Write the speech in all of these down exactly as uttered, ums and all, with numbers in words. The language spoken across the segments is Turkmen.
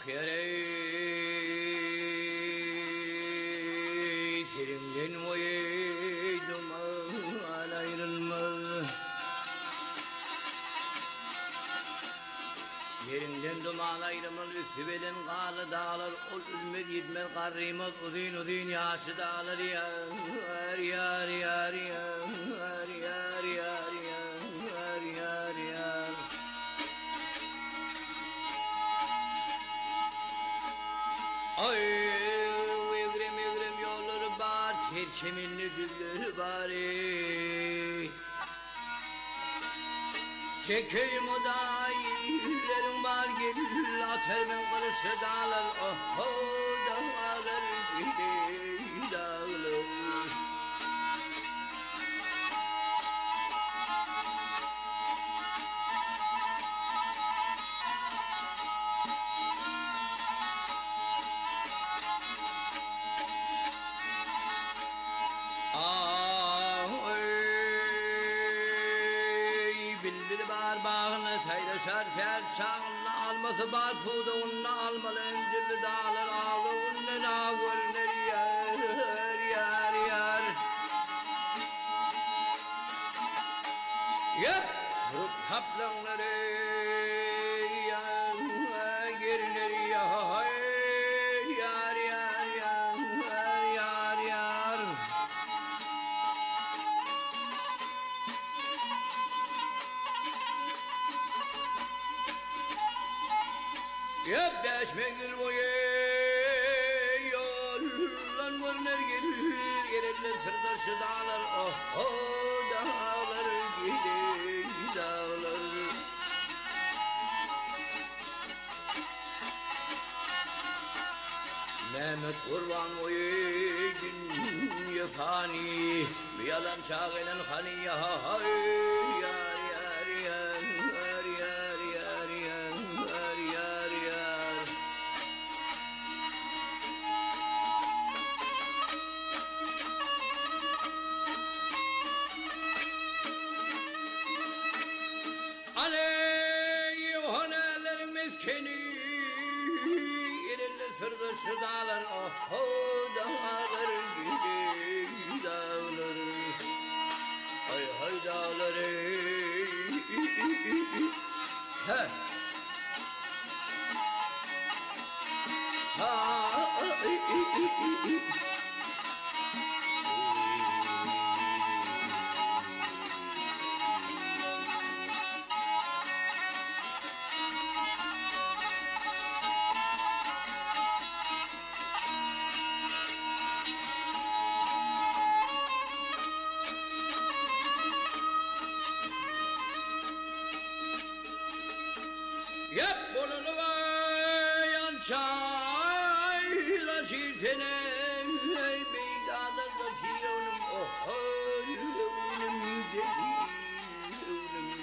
yere Serimden oyeydum al ayrılmaz Yerinden duman ayrılmaz Üsübeden kalı dağlar Ol ülmez yitmez karrimaz Uzun uzun yaşı dağlar Yar yar yar yar Yar yar yar Yar yar Ay evrem evrem yolları var Terçeminli gülleri var Çekeyim o da illerim var gel Atar ben kılışı dağlar Oh oh dağlar gidey dağlar Bağını sayraşar fer çağını alması var puduğunu almalı emcirli dağlar ağlığını nağırlar yar yar yar yap rup kaplanları yar gerileri yar yar yar yar yar yar Yap beşmeklir boyu yollan vurner gel Yerelle sırdaşı dağlar oh oh dağlar gidey dağlar Mehmet kurban boyu gün yefani Bir yalan çağılan hani ya yar yar yar yar yar yar yar yar yar Aley yohaneler meskeni Yerelle sırdaşı dağlar oh oh dağlar gidey dağlar Hay hay dağlar He Ha Yap bolunu vayan çayla şirtene Beydağda da tiryonum oh ölüm dedi ölüm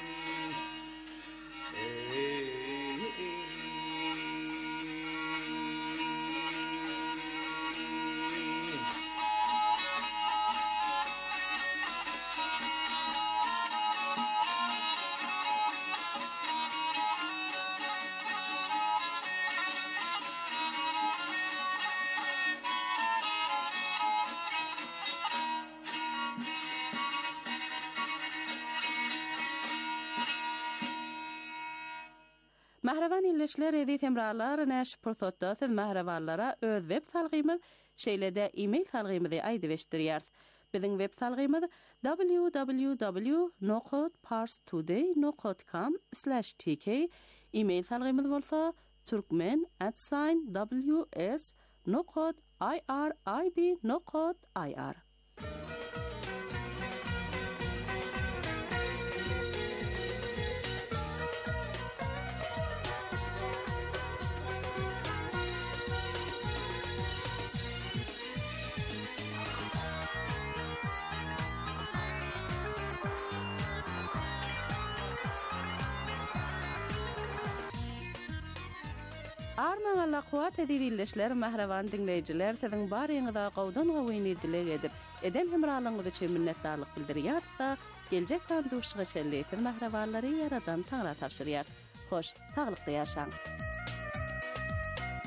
Mahravan illeşler edit emralar näş pursatda siz mahravanlara öz web salgymyz şeýlede e-mail salgymyzy aýdyp Bizim web salgymyz w w w nokta parstoday nokta com slash t k e-mail salgymyz bolsa turkmen at w s nokta i r i b nokta i r Arman Allah kuat edilişler mahravan dinleyiciler sizin barýyňyza gowdan gowyny dilek edip eden hemralygyňyzy üçin minnetdarlyk bildirýär da geljek banduşygy çelleýän mahrawanlary yaradan taňra tapşyrýar. Hoş, taglykda ýaşaň.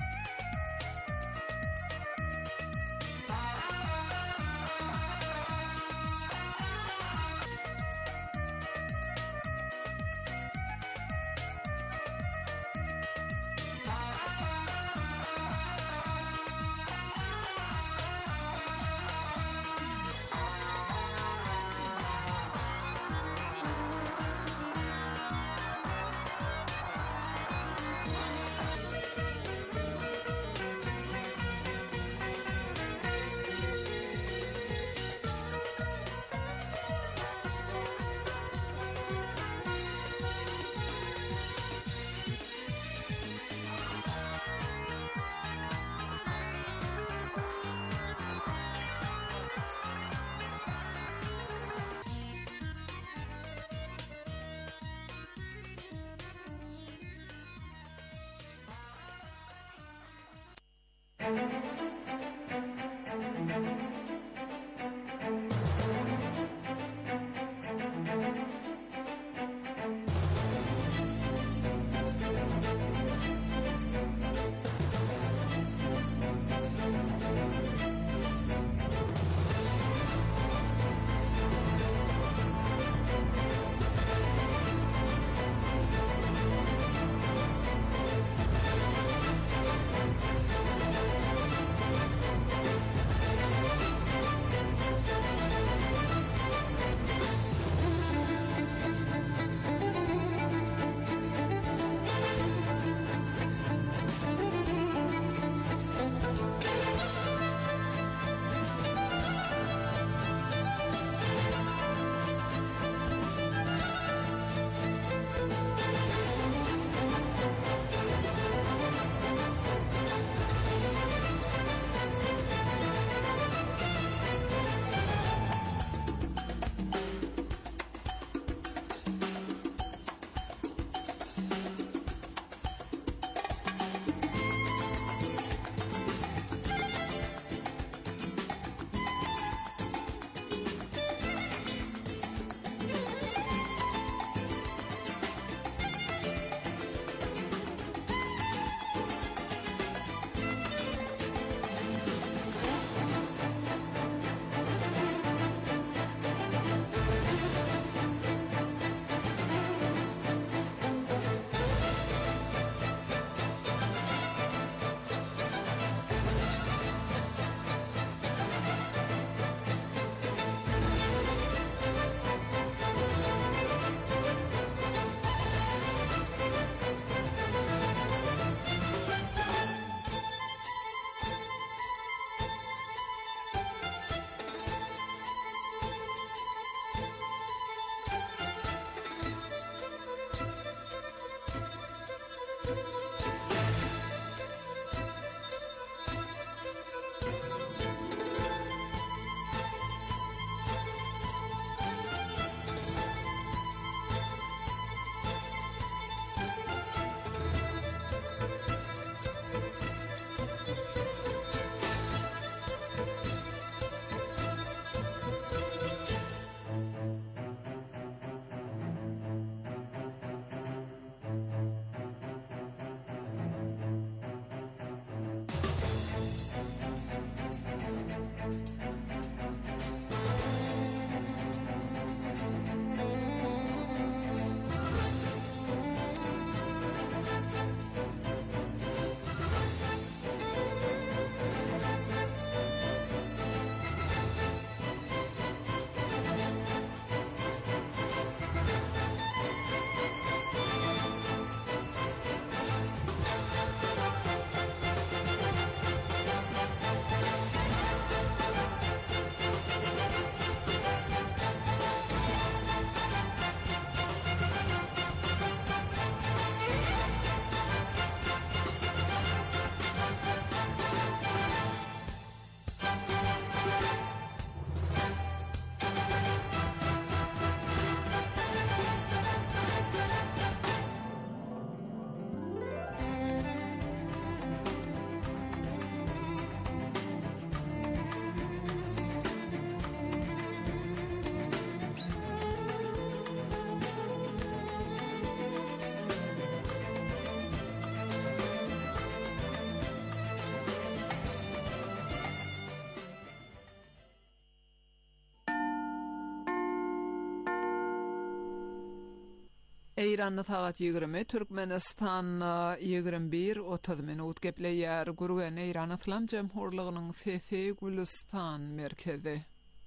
İran'da saat yigirmi, Türkmenistan yigirmi bir otuz minut gepleýär. Gurgen İran Islam Jemhurlygynyň Fefe Gülistan merkezi.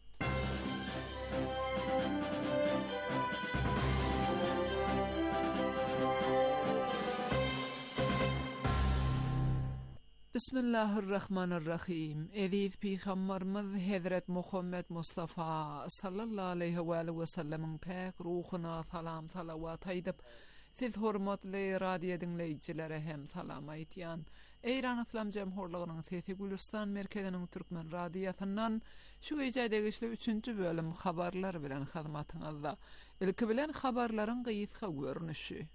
Bismillahirrahmanirrahim. Eziz Peygamberimiz Hazret Muhammed Mustafa sallallahu aleyhi ve sellem'in pek ruhuna salam salavat aýdyp, siz hormatly radio dinleýijilere hem salam aýtýan. İran Islam Jemhurlygynyň Fefe Gülistan merkeziniň türkmen radiosundan şu gecedegi üçüncü bölüm habarlar bilen hyzmatyňyzda. Ilki bilen habarlaryň gysga görnüşi.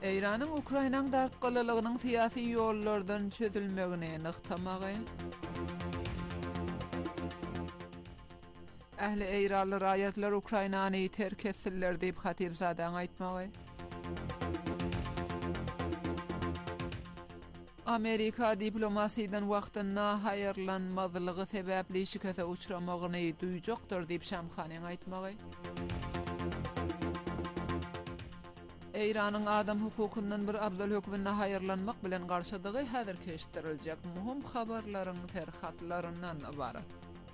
Eýranyň Ukrainaň dartgylylygynyň syýasy ýollardan çözülmegine nyktamagy. Ähli Eýranly raýatlar Ukrainany terk etdiler diýip Hatibzadan aýtmagy. Amerika diplomasiýadan wagtynda haýyrlanmadylygy sebäpli şikayete uçramagyny duýjakdyr diýip Şamkhanyň aýtmagy. Eýranyň adam hukukundan bir Abdul hökmüne haýyrlanmak bilen garşydygy häzir keşdiriljek muhim habarlaryň terhatlaryndan ibaret.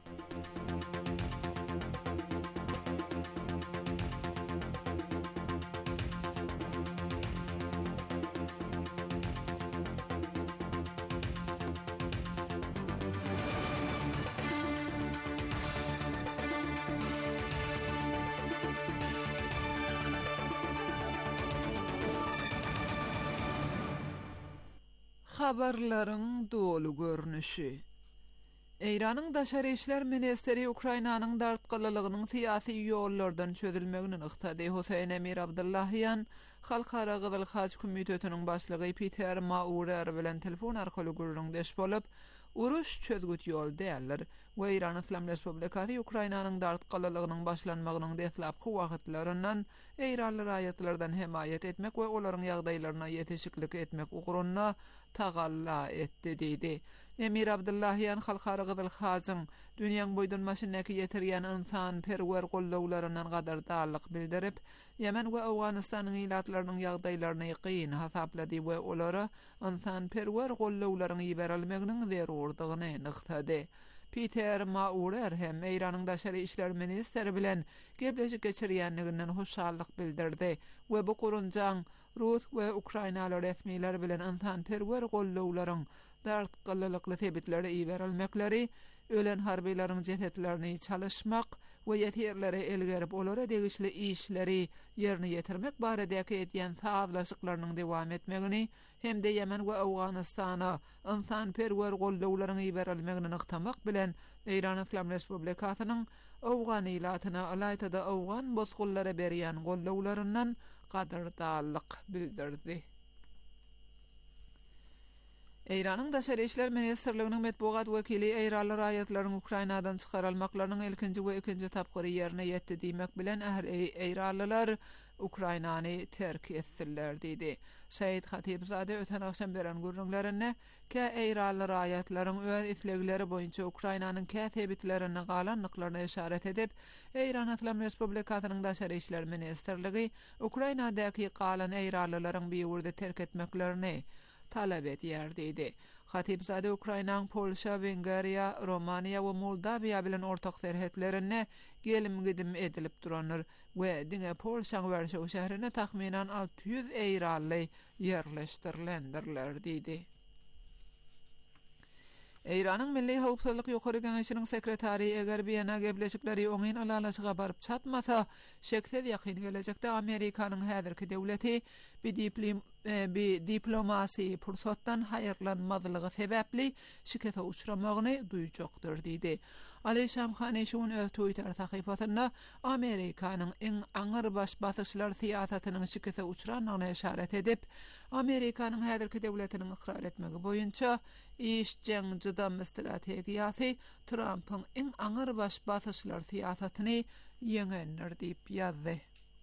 Habarlaryň dolu görnüşi. Eýranyň daşary işler ministeri Ukrainanyň dartgylylygynyň syýasy ýollardan çözülmegini ykdy. Husayn Emir Abdullahian Halkara Gyzyl Haç Komitetiniň başlygy Peter Maurer bilen telefon arkaly gürrüňdeş bolup, uruş çözgüt ýol däldir. We Eýran Islam Respublikasy Ukrainanyň dartgylylygynyň başlanmagynyň deslapky wagtlaryndan Eýranly raýatlardan hemaýet etmek we olaryň ýagdaýlaryna ýetişiklik etmek ugrunna tagalla etdi diýdi. Emir Abdullahian Halkara Gyzyl Haçyň dünýäň boýdan maşynaky ýetirýän insan perwer gollawlarynyň gadardarlyk bildirip, Yemen we Awganystanyň ilatlarynyň ýagdaýlaryny ýygyn hasaplady we olara insan perwer gollawlaryny ýeberilmeginiň zerurdygyny nyktady. Peter Maurer hem Eýranyň daşary işler ministeri bilen gepleşik geçirýänliginden hoşallyk bildirdi we bu gurunjaň Rus we Ukrainaly resmiler bilen insan perwer gollawlaryň dartgylylykly sebitleri iberilmekleri, ölen harbiýlaryň jesetlerini çalışmak we ýetirleri elgerip olara degişli işleri ýerine ýetirmek baradäki edýän sazlaşyklarynyň dowam etmegini hemde Yemen we Awganystana insan perwer gollawlaryň iberilmegini nyktamak bilen Eýran Islam Respublikasynyň Awgan ilatyna alaytada Awgan bozgullara berýän gollawlaryndan gadardarlyk bildirdi. Eýranyň daşary işler ministrliginiň medbugat wekili Eýranly raýatlaryň Ukrainadan çykarylmaklarynyň ilkinji we ikinji tapgyry ýerine ýetdi diýmek bilen Eýranlylar Ukrainany terk etdiler diýdi. Said Hatibzade öten akşam beren gürrüňlerine ke Eýranly raýatlaryň öz islegleri boýunça Ukrainanyň käsebitlerini galanlyklaryna işaret edip, Eýran Islam Respublikasynyň daşary işler ministrligi Ukrainadaky galan Eýranlylaryň bir ýerde terk etmeklerini talap edýär diýdi. Hatibzade Ukrainaň Polşa, Wengeriýa, Romaniýa we Moldawiýa bilen ortak serhetlerine gelim gidim edilip duranlar we diňe Polşaň Warşaw şäherine tahminan alty ýüz Eýranly ýerleşdirilendirler diýdi. Eýranyň Milli Howpsuzlyk ýokary Geňeşiniň sekretary eger Biyana gepleşikleri oňyn alalaşyga baryp çatmasa, şeksiz ýakyn gelecekde Amerikanyň häzirki döwleti bir diplom bir diplomasi pursatdan haýyrlanmadylygy sebäpli şikayete uçramagyny duýjakdyr diýdi. Ali Şamkhany şuň öz Twitter sahypasynda Amerikanyň iň aňyr baş basyşlar siýasatynyň şikayete uçranyny işaret edip, Amerikanyň häzirki döwletiniň ikrar etmegi boýunça iş jęjydam strategiýasy Trumpyň iň aňyr baş basyşlar siýasatyny ýeňenler diýip ýazdy.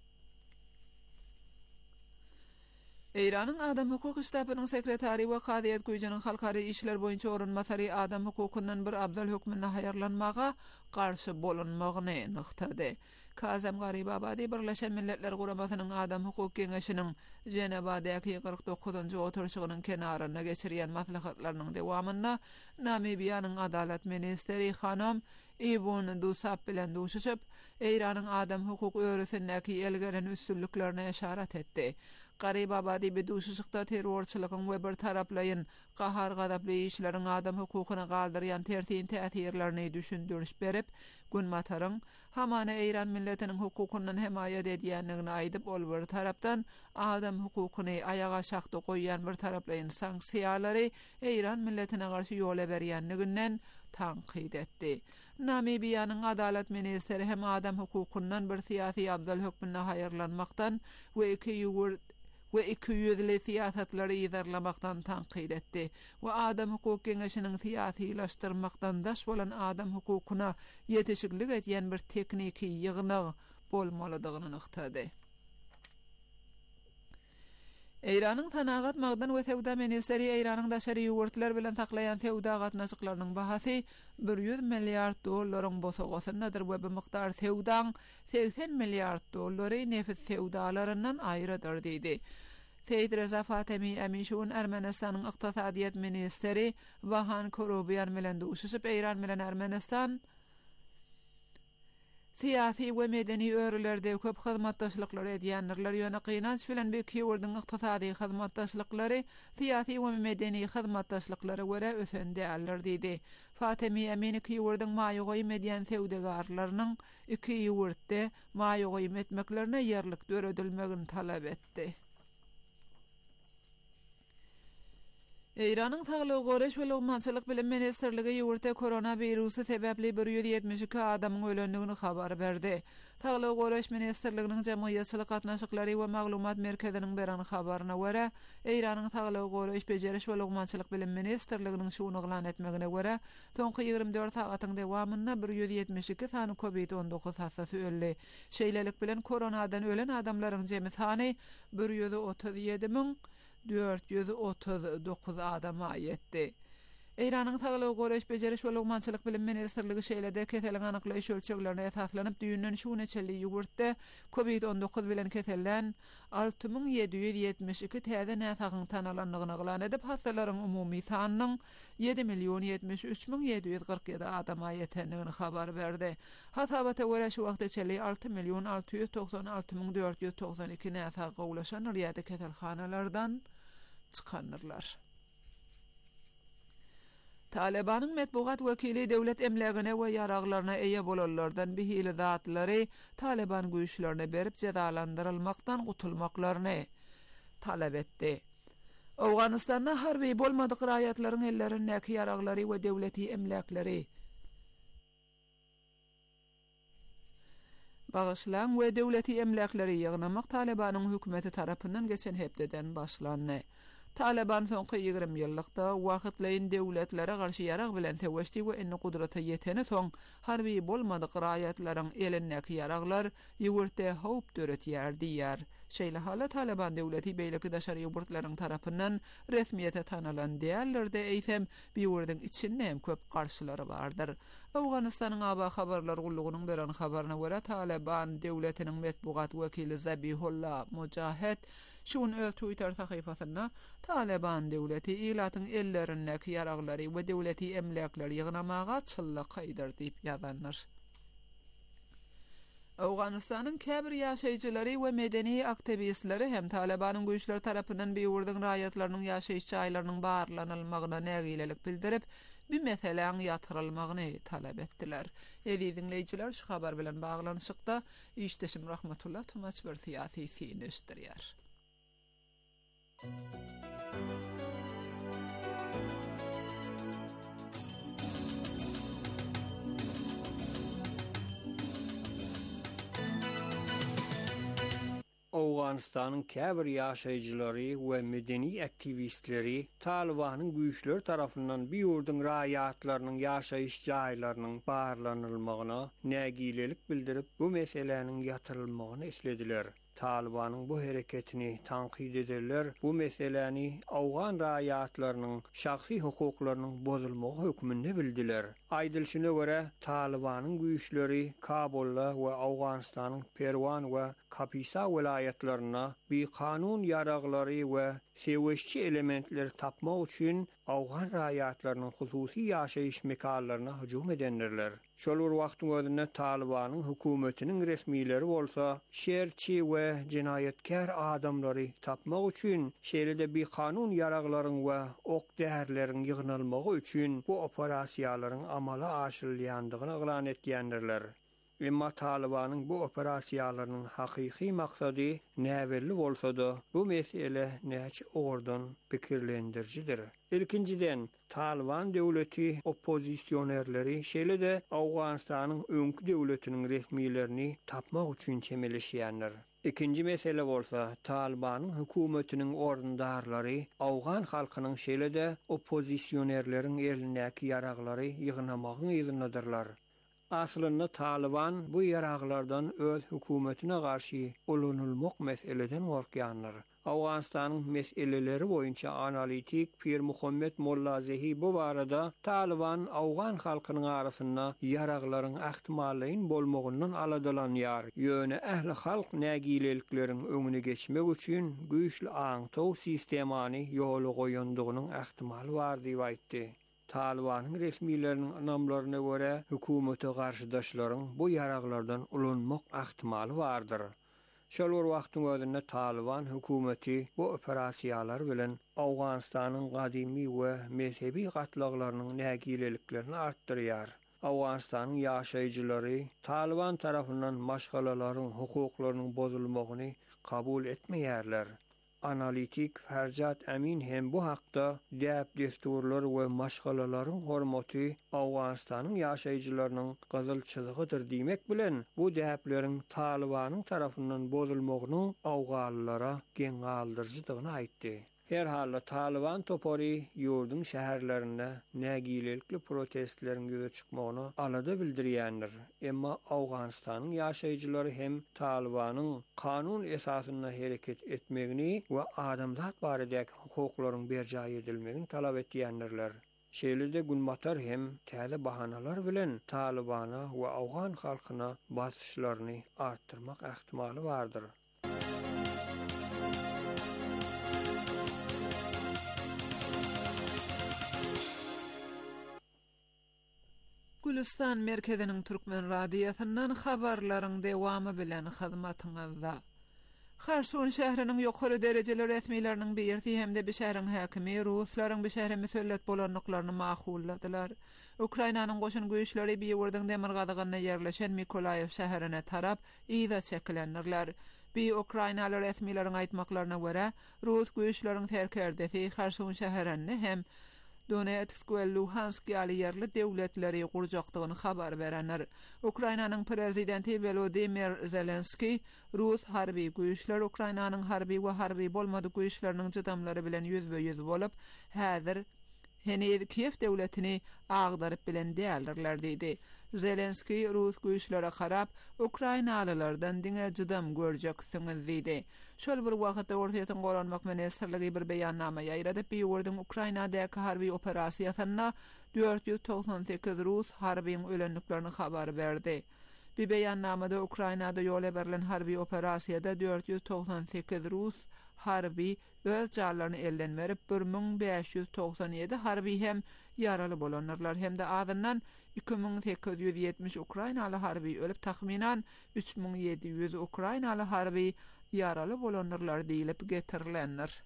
Eýranyň Adam Hukuk Ştabynyň sekretary we Kadyýet Güýjeniň halkary işler boýunça orunmasary adam hukukundan bir Abdul hökmüne haýyrlanmaga garşy bolunmagyny nyktady. Kazem Garibabadi Birleşen Milletler Guramasynyň Adam Hukuk Geňeşiniň Cenebadaky kırk dokuzuncu oturuşygynyň kenaryna geçirýän maslahatlarynyň dowamynda Namibiýanyň adalet ministeri hanam Ibn Dusap bilen duşuşyp, Eýranyň adam hukuk öwresindäki elgeren üstünliklerine işaret etdi. Garibabadi bir duşuşykda terrorçylygyň we bir taraplaýyn gahar gadaply işleriň adam hukukyna galdyrýan tersiň täsirlerini düşündürüş berip, Günmataryň hamana Eýran milletiniň hukukundan hemaýet edýänligini aýdyp, ol bir tarapdan adam hukukyny ayaga şakdy goýýan bir taraplaýyn sanksiýalary Eýran milletine garşy ýola berýänliginden tanqid etdi. Namibiýanyň adalet ministeri hem adam hukukundan bir syýasy abdal hökmüne haýyrlanmakdan we iki ýurt we iki yüzli siýasatlary ýerlemakdan tanqid etdi we adam hukuk geňeşiniň siýasylaşdyrmakdan daş bolan adam hukukuna ýetişiklik etýän bir tekniki ýygynyg bolmalydygyny nyktady. Eýranyň tanagat magdan we Sewda ministeri Eýranyň daşary ýurtlar bilen taklaýan sewda gatnaşyklarynyň bahasy bir yüz milliard dollaryň bosagosynadyr we bu miqdar sewdaň seksen milliard dollary nefis sewdalaryndan aýrydyr diýdi. Seýid Reza Fatemi Emişun Ermenistanyň ykdysadyýat ministeri Vahan Korobyan bilen duşuşyp Eýran bilen Ermenistan siyasi we medeni örülerde köp hyzmatdaşlyklar edýänler ýöne gynanç bilen bir kiwurdyň ykdysady hyzmatdaşlyklary siyasi we medeni hyzmatdaşlyklary görä ösende allar diýdi. Fatemi Emin kiwurdyň maýygy medeni sewdegarlarynyň iki ýurtda maýygy etmeklerine ýerlik döredilmegini talap etdi. Eýranyň Saglyk Goreş we Lugmançylyk bilim ministerligi ýurtda koronavirusy sebäpli bir yüz ýetmiş iki adamyň ölendigini habar berdi. Saglyk Goreş ministerliginiň jemgyýetçilik gatnaşyklary we maglumat merkeziniň beren habaryna görä, Eýranyň Saglyk Goreş Bejeriş we Lugmançylyk bilim ministerliginiň şuny glan etmegine görä, soňky ýygrimi dört sagatyň dowamynda bir yüz ýetmiş iki sany covid on dokuz hastasy öldi. Şeýlelik bilen koronadan ölen adamlaryň jemi sany bir yüz otuz ýedi miň dört yüz otuz dokuz adama ýetdi. Eýranyň Saglyk Goreş Bejeriş we Lugmançylyk bilim ministerligi şeýlede keseliň anyklaýyş ölçeklerine esaslanyp düýünden şu neçeli ýurtda covid on dokuz bilen keselen alty miň ýedi yüz ýetmiş iki täze näsagyň tanalandygyny glan edip hastalaryň umumy sanynyň yedi milyon ýetmiş üç miň ýedi yüz kırk ýedi adama ýetendigini habar berdi. Hasabata görä şu wagtda çeli alty milyon alty yüz toksan alty miň dört yüz toksan iki näsaga ulaşan ýa-da keselhanalardan çıkanırlar. Talibanyň metbuat wekili döwlet emlegine we ýaraglaryna eýe bolanlardan bihili zatlary Taliban güýçlerine berip cezalandyrylmakdan gutulmaklaryny talap etdi. Awganistanda harby bolmadyk raýatlaryň ellerindäki ýaraglary we döwleti emlekleri bagyşlan we döwleti emlekleri ýygnamak Talibanyň hökümeti tarapyndan geçen hepdeden başlandy. Taliban soňky ýygrimi ýyllykda wagtlaýyn döwletlere garşy ýarag bilen täweşdi we indi gudrata ýeteni soň harby bolmadyk raýatlaryň elindäki ýaraglar ýurtda howp döretýär diýär. Şeýle hala Taliban döwleti beýleki daşary ýurtlaryň tarapyndan resmiýete tanalan diýerlerde eýsem bir ýurdyň içinde hem köp garşylary bardyr. Awganistanyň aba habarlar gullugynyň beren habaryna görä Taliban döwletiniň metbuat wekili Zabihullah Mujahid şun öz Twitter sahypasynda Taliban döwleti ilatyň ellerindäki ýaraglary we döwleti emlekleri ýygnamaga çyllyk haýdyr diýip ýazanlar. Awganistanyň käbir ýaşaýjylary we medeni aktivistleri hem Talibanyň güýçleri tarapyndan bir ýurdyň raýatlarynyň ýaşaýyş çaýlarynyň barlanylmagyna nägilelik bildirip, bir meseleň ýatyrylmagyny talap etdiler. Eýdi dinleýijiler, şu habar bilen baglanyşykda işdeşim Rahmatullah Tumaç bir siýasy fiýilişdirýär. Awganistanyň käbir ýaşaýjylary we medeni aktivistleri Talibanyň güýçleri tarapyndan bir ýurdyň raýatlarynyň ýaşaýyş jaýlarynyň barlanylmagyna nägilelik bildirip, bu meseleniň ýatyrylmagyny eslediler. Talibanyň bu hereketini tanqid ederler. Bu meseleni Awgan raýatlarynyň şahsy hukuklarynyň bozulmagy hökmünde bildiler. Aýdylşyna görä Talibanyň güýçleri Kabulda we Awganistanyň Perwan we Kapisa vilayetlerine bir kanun yaraglary we seweşçi elementler tapmak üçin Awgan raýatlarynyň hususy ýaşaýyş mekanlaryna hüjum edenler. Şol wagtyň özünde Talibanyň hökümetiniň resmiýleri bolsa, şerçi we jinayatkar adamlary tapmak üçin şeýlede bir kanun yaraglaryň we ok däherleriň ýygnalmagy üçin bu operasiýalaryň amala aşyrylýandygyny glan etýändirler. Emma Talibanın bu operasiyalarının haqiqi maksady näwelli bolsa-da, bu mesele näçe ordan pikirlendiricidir. İlkinciden, Taliban döwleti oppozisionerleri şeýle-de Awganistanyň öňkü döwletiniň resmiýlerini tapmak üçin çemeleşýänler. İkinci mesele bolsa, Talibanyň hökümetiniň orundarlary Awgan halkynyň şeýle-de oppozisionerleriň elindäki ýaraglary ýygnamagyň ýygnadyrlar. Aslında Taliban bu yaraglardan öz hökümetine karşı ulunulmak meseleden gorkýanlar. Awganistanyň meseleleri boýunça analitik Pir Muhammed Mollazehi bu barada Taliban Awgan halkynyň arasynda yaraglaryň ähtimallyň bolmagyndan aladalanýar. Ýöne ähli halk nägilelikleriň öňüne geçmek üçin güýçli aňtaw sistemany ýola goýandygynyň ähtimaly bar diýip aýtdy. Talibanyň resmiýetleriniň anamlaryna görä hökümete garşydaşlaryň bu yaraglardan ulanmak ähtimaly bardyr. Şol wagtyň özünde Taliban hökümeti bu operasiýalar bilen Awganistanyň gadymy we mezhebi gatlaklarynyň nägileliklerini artdyrýar. Awganistanyň ýaşaýjylary Taliban tarapyndan maşgalalaryň hukuklarynyň bozulmagyny kabul etmeýärler. Analitik Ferjat Amin hem bu hakda däp desturlar we maşgalalaryň hormaty Awganistanyň ýaşaýjylarynyň gyzyl çyzygydyr diýmek bilen bu däpleriň Talibanyň tarapyndan bozulmagynyň Awganlylara geň galdyrjydygyny aýtdy. Her halda Taliban topary ýurdun şäherlerinde nägilelikli protestlerin göze çykmagyny alada bildirýändir. Emma Awganistanyň ýaşaýjylary hem Talibanyň kanun esasyna hereket etmegini we adamzat baradaky hukuklaryň berjay edilmegini talap etýändirler. Şeýle-de Gulmatar hem täze bahanalar bilen Talibana we Awgan halkyna basyşlaryny artdyrmak ähtimaly bardyr. Gülistan merkeziniň Türkmen radiýasyndan habarlaryň dewamy bilen hyzmatyňyzda. Harsun şäheriniň ýokary derejeli resmiýetleriniň birisi hemde bir şäheriň häkimi ruslaryň bir şähere mesellet bolanlyklaryny maqulladylar. Ukrainanyň goşun güýçleri bir ýurdyň demir gadygyna ýerleşen Mikolaýew şäherine tarap ýa-da çekilenlerler. Bir Ukrainaly resmiýetleriniň aýtmaklaryna görä, Rus güýçleriň terkerdesi Harsun şäherini hem Donetsk we Luhansk ýaly döwletleri gurjakdygyny habar berenler. Ukrainanyň prezidenti Volodymyr Zelenski Rus harby güýçler Ukrainanyň harby we harby bolmady güýçleriniň jydamlary bilen ýüzbe-ýüz bolup, häzir Hene Kiev döwletini agdaryp bilen däldirler diýdi. Zelenski Rus güýçlere karap Ukrainalylardan diňe jydam görjeksiňiz diýdi. Şol bir wagtda ortaýa golanmak ministrligi bir beýannama ýaýradyp bir ýurdyň Ukrainadaky harby operasiýasyna dört ýüz toksan sekiz Rus harbyň ölenliklerini habar berdi. Bir beýannamada Ukrainada ýola berilen harby operasiýada dört ýüz toksan sekiz Rus harby öz jarlaryny elden berip bir ming beş ýüz toksan ýedi harby hem ýaraly bolanlar hemde adyndan iki ming sekiz ýüz ýetmiş Ukrainaly harby ölüp tahminan üç ming yedi ýüz Ukrainaly harby ýaraly bolanlar diýilip getirilenler.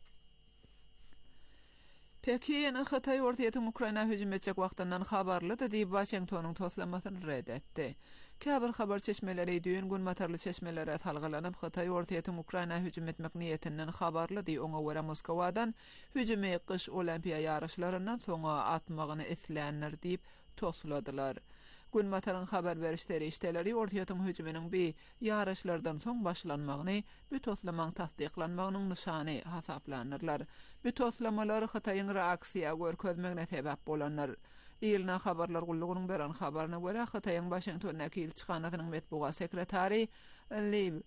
Pekin Xitay ortaýa Ukraina hüjüm etjek wagtyndan habarlydy diýip Washingtonyň toslamasyny red etdi. Käbir habar çeşmeleri düýün gün matarly çeşmelere talgylanyp Xitay ortaýa Ukraina hüjüm etmek niýetinden habarlydy. Oňa görä Moskwadan hüjümi kış olimpiýa ýarışlaryndan soňa atmagyny eslenler diýip tosladylar. Gün mataryň habar berişleri işteleri ortaýa hüjüminiň bir ýarışlardan soň başlanmagyny, bu toslamaň tasdyklanmagynyň nyşany hasaplanyrlar. Bu toslamalar Xitaýyň reaksiýa görkezmegine sebäp bolanlar. Ýylna habarlar gullugynyň beren habaryna görä Xitaýyň Washingtondaki elçixanasynyň metbuat sekretary Liv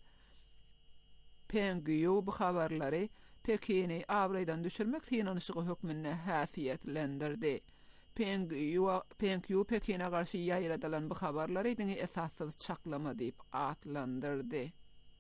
Pengyu bu habarlary Pekini awraýdan düşürmek synanyşygy hökmüne häsiýetlendirdi. Pengyu Pengyu Pekin'e karşı ýaýradylan bu habarlary diňe esassyz çaklama diýip atlandyrdy.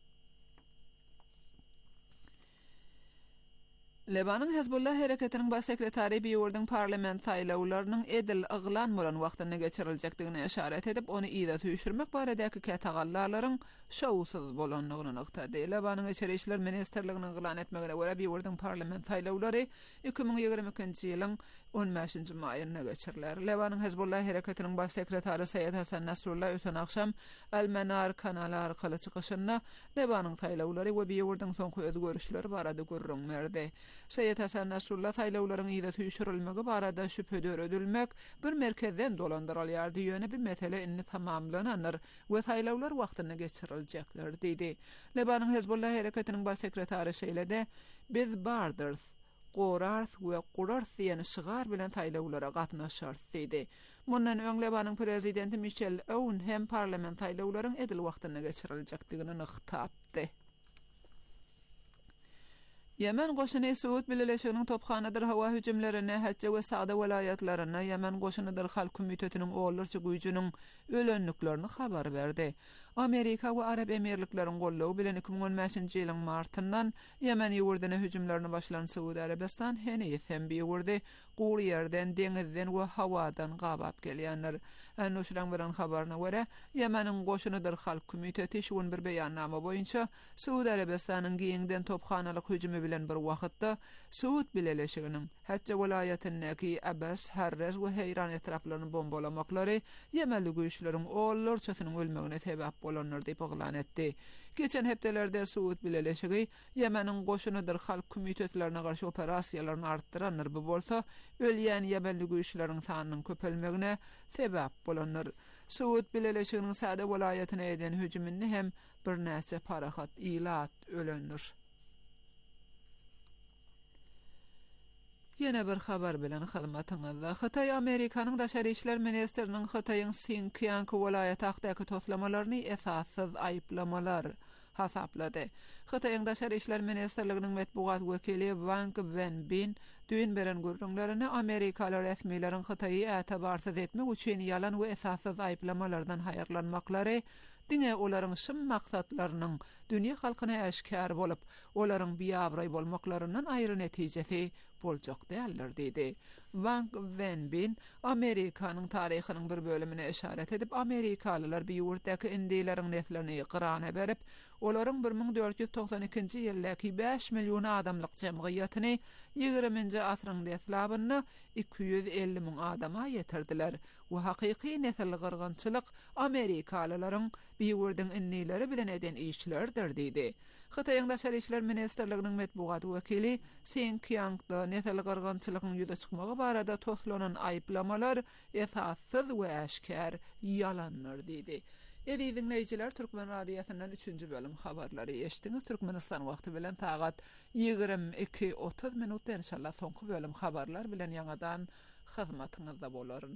Lebanon Hezbollah hareketiniň baş sekretary bir ýurdyň parlament saýlawlarynyň edil yglan bolan wagtyna geçiriljekdigine işaret edip, onu ýa-da tüýşürmek baradaky kätagallalaryň şowsuz bolanlygyny nykdy. Lebanon Içeri işler Ministerliginiň yglan etmegine görä bir ýurdyň parlament saýlawlary iki ming ýigrimiki ýylyň on beşinji maýyna geçirler. Lebanyň Hezbollah hereketiniň baş sekretary Seyyed Hasan Nasrullah ötün akşam Al-Manar kanaly arkaly çykyşynda Lebanyň taýlawlary we biýurdyň soňky özgörüşleri barada görüň berdi. Seyyed Hasan Nasrullah taýlawlaryň ýa-da tüýşürilmegi barada şüphe döredilmek bir merkezden dolandyrylýar diýene bir mesele inni tamamlananlar we taýlawlar wagtyny geçiriljekler diýdi. Lebanyň Hezbollah hereketiniň baş sekretary şeýledi: "Biz bardyrys, Qorarth we Qorarth ýene şygar bilen taýlawlara gatnaşar" diýdi. Mundan öň Lebanyň prezidenti Michel Aoun hem parlament taýlawlaryň edil wagtyny geçiriljekdigini nyktapdy. Yemen goşuny Suud Birleşiginiň topxanadyr hawa hüjümlerine Hacca we Sa'da welaýatlaryna Yemen goşunydyr halk komitetiniň oğullarça güýjüniň ölenliklerini habar berdi. Amerika we Arab Emirlikleriň gollawy bilen iki bin on beşinji ýylyň martyndan Yemen ýurduna hüjümlerini başlayan Suudi Arabistan hene hem biýurdy, guly ýerden, deňizden we hawadan gabap gelýänler. Anuşran bilen habaryna görä, Yemeniň goşunydyr halk komiteti şuň bir beýannama boýunça Suudi Arabistanyň giýiňden topxanalyk hüjümi bilen bir wagtda Suud Birleşiginiň Hacca welaýatynyňky Abbas, Harres we Heyran etraplaryny bombalamakları Yemenli güýçleriň oğullarçasynyň ölmegine sebäp bolanlar diýip oglan etdi. Geçen hepdelerde Suud Birleşigi Yemeniň goşunydyr halk komitetlerine garşy operasiýalaryny artdyranlar bu bolsa, ölýän Yemenli güýçleriň sanynyň köpelmegine sebäp bolanlar. Suud Birleşiginiň Sa'da welaýatyna eden hüjümini hem bir näçe parahat ilat ölenler. Yine bir habar bilen hyzmatyňyzda Hytaý Amerikanyň daşary işler ministriniň Hytaýyň Xinjiang welaýaty hakdaky toslamalarını esassyz aýplamalar hasaplady. Hytaýyň daşary işler ministrliginiň medbugat wekili Wang Wenbin düýün beren gurrunlaryny Amerikalı resmiýetlerin Hytaýy ätebarsyz etmek üçin ýalan we esassyz aýplamalardan haýarlanmaklary diňe olaryň şym maksatlarynyň dünýä halkyna äşkär bolup, olaryň biýabry bolmaklarynyň aýry netijesi boljak däldir diýdi. Wang Wenbin Amerikanyň taryhynyň bir bölümine işaret edip, Amerikalılar biýurtdaky indileriň neflerini gyrana berip, olaryň bir ming dört ýüz toksan ikinji ýyldaky beş million adamlyk jemgyýatyny ýygrüminji asryň deslabyny iki yüz elli ming adama ýetirdiler. Bu hakyky nesel gyrgynçylyk Amerikalılaryň biýurdyň indileri bilen eden işlerdir diýdi. Hytaýyň daşary işler ministrliginiň medbugat wekili Xinjiangda nesel gyrgynçylygyň ýüze çykmagy barada toslanan aýplamalar esassyz we äşkär ýalanlar diýdi. Eýdi dinleýijiler, Türkmen radiosynyň üçünji bölüm habarlary eşdiňiz. Türkmenistan wagty bilen tagat ýygrimi iki otuz minutda inşallah soňky bölüm habarlar bilen ýangadan hyzmatyňyzda bolaryn.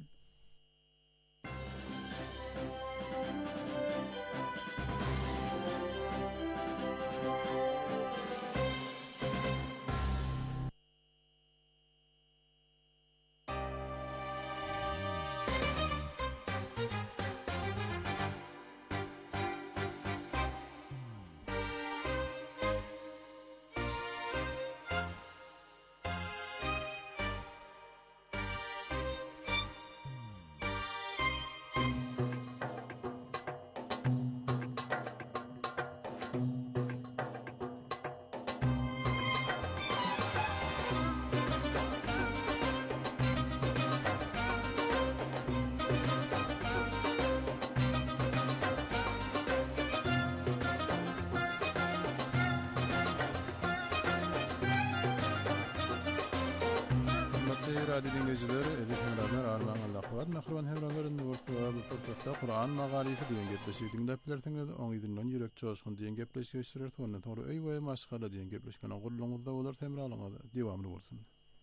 radyo dinleyicileri, edip hemralar, armağan Allah'uat, mehruvan hemraların nüvurtuğa bu portatta Kur'an mağalifi diyen gepleşi dinleplertiniz, on idinlen yürek çoğuşun diyen gepleşi gösterir, tonne toru öy ve maşkala diyen gepleşkenen gullunuzda olur hemralığına devamlı olsun.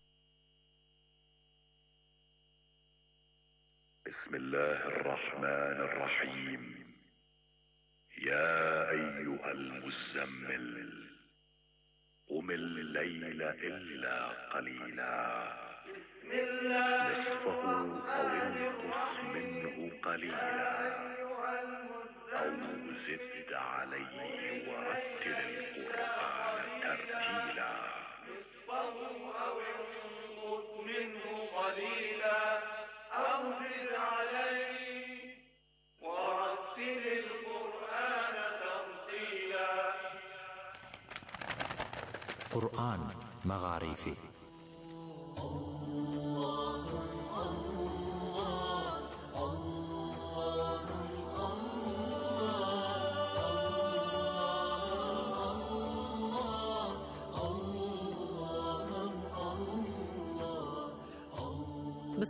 Bismillahirrahmanirrahim. Ya eyyuhel muzzemmil, قم الليل إلا قليلا نصفه أو انقص منه قليلا أو زد عليه ورتل القرآن ترتيلا نصفه أو انقص منه قليلا أو زد عليه ورتل القرآن ترتيلا. قرآن مغاريفي.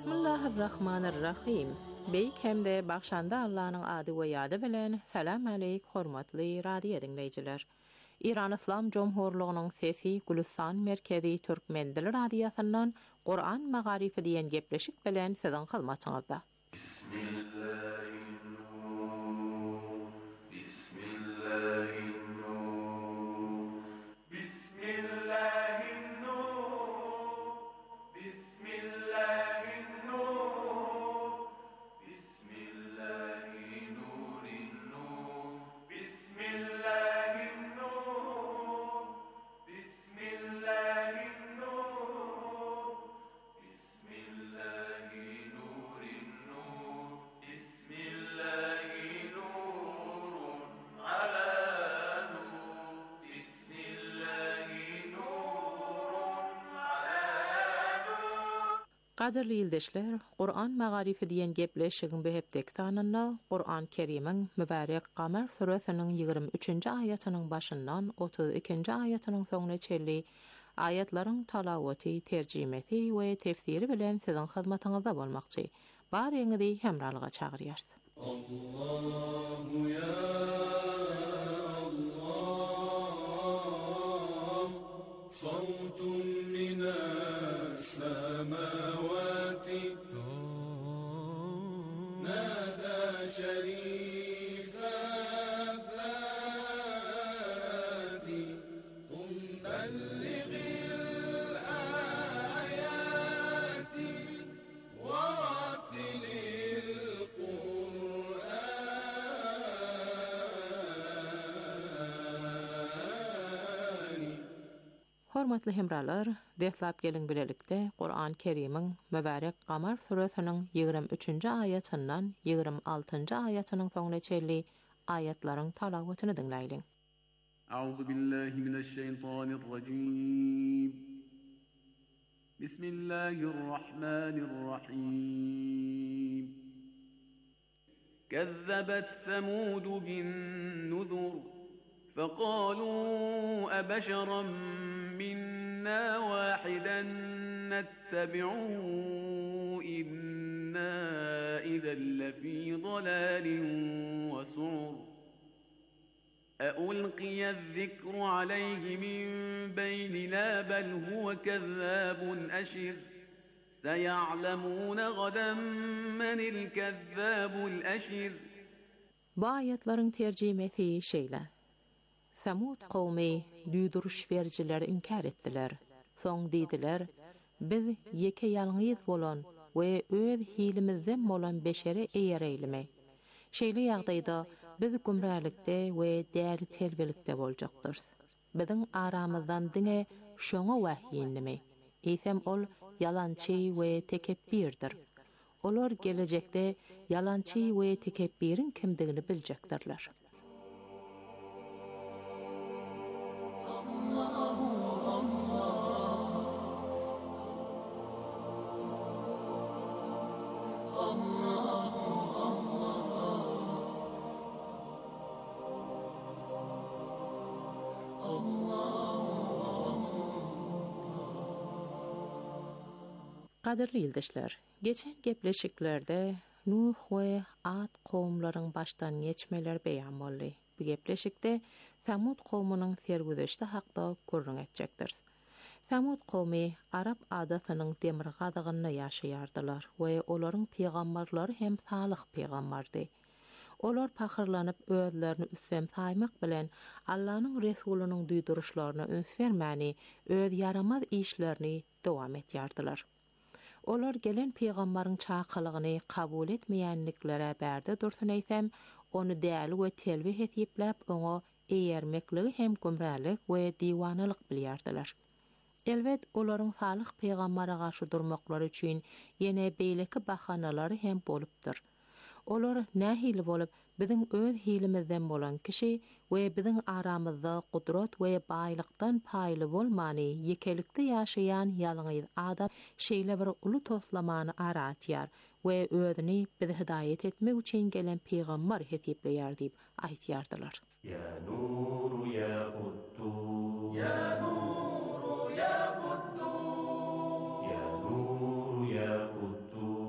Bismillahirrahmanirrahim. Beyk hemde bakşanda Allah'ın adı ve yadı bilen salam aleyk hormatly radio dinleyiciler. İran İslam Cumhurluğu'nun sesi Gülistan Merkezi Türkmen Dili Radyosu'ndan Kur'an Magarifi diyen gepleşik bilen sizin hizmetinizde. Qadirli ildeşler, Qur'an Magarifi diyen gepleşigin behepdeki tanınna, Qur'an Kerim'in mübarek Qamer suresinin ýigirme üçinji aýatynyň başyndan otuz ikinji aýatynyň soňuna çelli aýatlaryň talawaty, terjimesi we tefsiri bilen sizin hyzmatyňyzda bolmakçy. Bar ýeňidi hemralyga çagyrýar. Allahu ya Allah, sawtun minas samawati nada sharifa fati qum ballighil ayati wa rattilil Qur'ani. Hormatly hemralar, deslap gelin bilelikde Qur'an Kerim'in mübarek Qamar suresinin ýigirme üçinji aýatyndan ýigirme altynji aýatynyň soňuna çelli aýatlaryň talawatyny dinleýin. Euzu billahi mineşşeytanirracim. Bismillahirrahmanirrahim. Kezzebet Semud bin nuzur. فقالوا أبشرا منا واحدا نتبعه إنا إذا لفي ضلال وسعر أألقي الذكر عليه من بيننا بل هو كذاب أشر سيعلمون غدا من الكذاب الأشر. Bu ayetlerin tercümesi şeýle. Samud kavmi düýdürüş berjiler inkar etdiler. Soň diýdiler: biz ýeke ýalňyz bolan we öz hilimizden bolan beşeri eýereýlimi. Şeýle ýagdaýda biz gumralikde we däli terbilikde boljakdyr. Biziň aramyzdan diňe şoňa wahyynmy? Eýsem ol yalançy we tekebbirdir. Olar gelecekde yalançy we tekebbirin kimdigini biljekdirler. Qadirli ildeşler, geçen gepleşiklerde Nuh we Ad kowmlaryň başdan geçmeler beýan boldy. Bu gepleşikde Samud kowmunyň sergüzeşdi hakda gurrun etjekdir. Samud kowmi Arab adatynyň demir gadygyna ýaşaýardylar we olaryň peýgamberleri hem salih peýgamberdi. Olar pahyrlanyp özlerini üstem taýmak bilen Allahyň Resulüniň duýduruşlaryna öns bermäni, öz yaramaz işlerini dowam etýärdiler. Olar gelen peýgamberiň çakylygyny kabul etmeýänliklere bärde dursun eýsem, onu däli we telbih etýäp oňa eýermekligi hem gumralik we diwanalyk bilýärdiler. Elbet olaryň salih peýgambere garşy durmaklary üçin ýene beýleki bahanalary hem bolupdyr. Olar nähili bolup biziň öz hilimizden bolan kişi we biziň aramyzda gudrat we baýlykdan paýly bolmany ýekelikde ýaşaýan ýalňyz adam şeýle bir uly toslamany aratýar we özüni bizi hidaýet etmek üçin gelen peýgamber hetipleýär diýip aýtýardylar. Ya nur ya quddus ya nur ya quddus ya nur ya quddus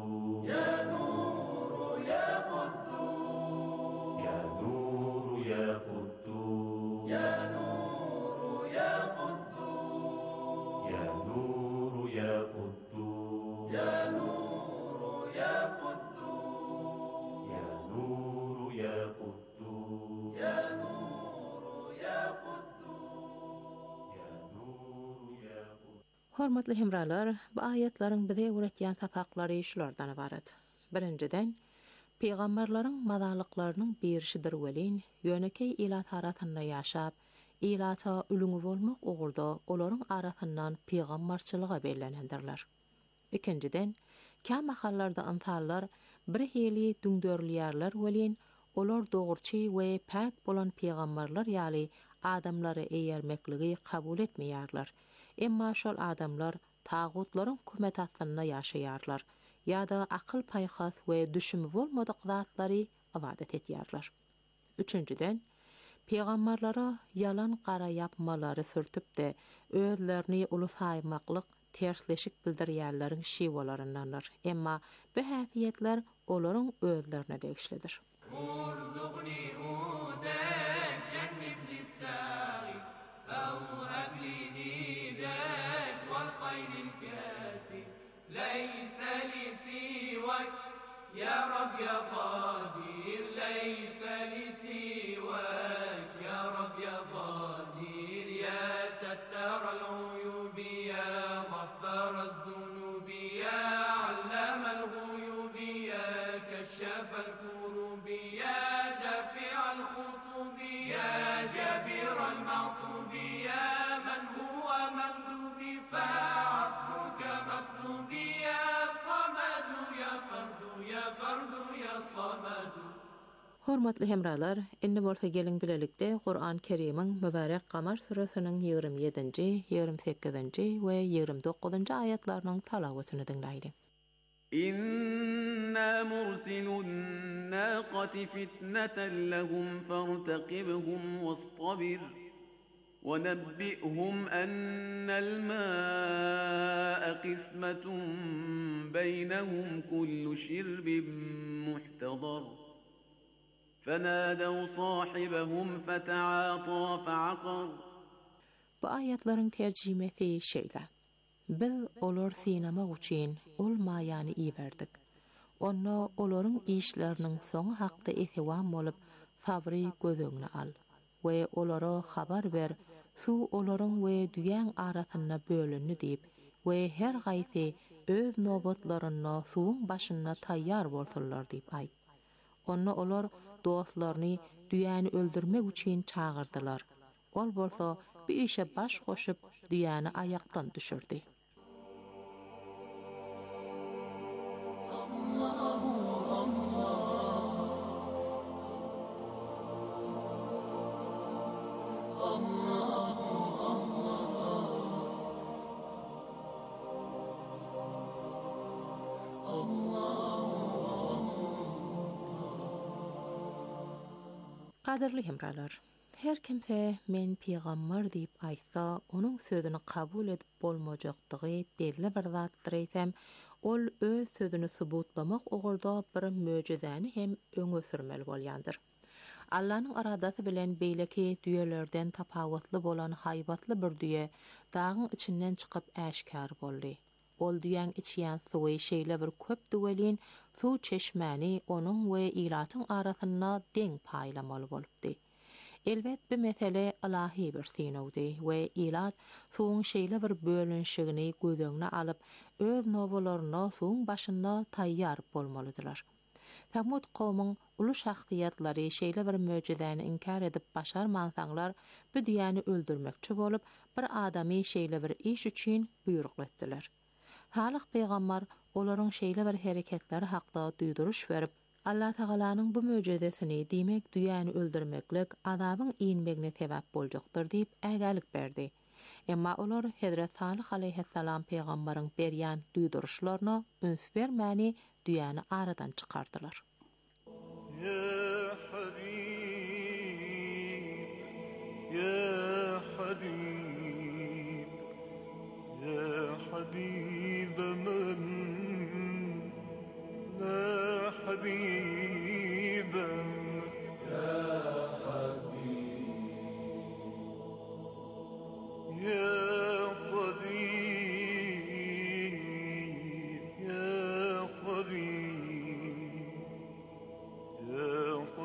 Hormatly hemralar, bu ayetlaryň bize öwretýän tapaqlary şulardan ibaret. Birinciden, peýgamberlaryň madalyklarynyň berişidir welin, ýönekey ilat aratyna ýaşap, ilata ülüňi bolmak ugurda olaryň aratyndan peýgamberçilige bellenendirler. Ikinciden, kam mahallarda antallar bir heli düňdörlýärler welin, olar dogurçy we pak bolan peýgamberler ýaly adamlary eýermekligi kabul etmeýärler. Emma şol adamlar tağutlaryň kümet atyna ýaşaýarlar, ýa-da akyl paýhas we düşümi bolmadyk zatlary ibadet etýärler. Üçüncüden, peýgamberlara yalan gara yapmalary sürtüp de özlerini ulus saýmaklyk tersleşik bildirýärleriň şiwalaryndanlar. Emma bu häsiýetler olaryň özlerine degişlidir. ليس لي سواك يا رب يا قدير ليس لي سواك يا رب يا قدير يا ستار العيوب يا غفار الذنوب يا علام الغيوب يا كشاف الكروب يا دافع الخطوب يا جابر المعطوب يا من هو مندوب فعفوك مطلوب يا صمد يا فرد يا فرد يا صمد. Hormatly hemralar, inni bolsa gelin bilelikde Qur'an Kerim'in mübarek Qamar suresiniň ýigirmi ýedinji, ýigirmi sekizinji we ýigirmi dokuzunji ayetlarynyň talawatyny dinleýdi. إنا مرسل الناقة فتنة لهم فارتقبهم واصطبر ونبئهم أن الماء قسمة بينهم كل شرب محتضر فنادوا صاحبهم فتعاطى فعقر. Bu ayetlerin tercümesi şeýle. Biz olar sinema üçin ol maýany iýerdik. Onda olaryň işleriniň soňy hakda ehtiwam bolup, sabry gözüňe al we olara habar ber, su olaryň we düýän aratyna bölünni diýip we her gaýsy öz nobatlaryna suwun başyna taýýar bolsalar diýip aýt. Onda olar dostlaryny düýäni öldürmek üçin çağırdylar. Ol bolsa bir işe baş goşup düýäni ayakdan düşürdi. Qadirli hemralar, her kimse men peýgamber diýip aýtsa, onuň sözüni kabul edip bolmajakdygy belli bir zatdyr eýsem, ol öz sözüni subutlamak ugurda bir möjizäni hem öňe sürmeli bolýandyr. Allah'ın aradası bilen beýleki düýelerden tapawutly bolan haýbatly bir düýe dağın içinden çykyp äşkar boldy. Ol düýäň içýän suwy şeýle bir köp düwelin su çeşmäni onuň we ilatyň arasyna deň paýlamaly bolupdy. Elbet bu mesele ilahi bir sinowdy we ilat suwuň şeýle bir bölünşigini gözüňe alyp öz nowalaryna suwuň başyna taýýar bolmalydylar. Samud kowmyň ulu şahsiýatlary şeýle bir möjizäni inkar edip başarmansaňlar bu düýäni öldürmekçi bolup bir adamy şeýle bir iş üçin buyruk etdiler. Salih peýgamber olaryň şeýle bir hereketleri hakda duýduruş berip, Allah Taalanyň bu möjizesini diýmek düýäni öldürmeklik azabyň iňmegine sebäp boljakdyr diýip ägälik berdi. Emma olar Hazrat Salih aleyhissalam peýgamberiň berýän duýduruşlaryna üns bermäni düýäni aradan çykardylar. Ya Habib, ya Habib, ya Habib man la Habib, ya Habib, ya Habib, ya Habib, ya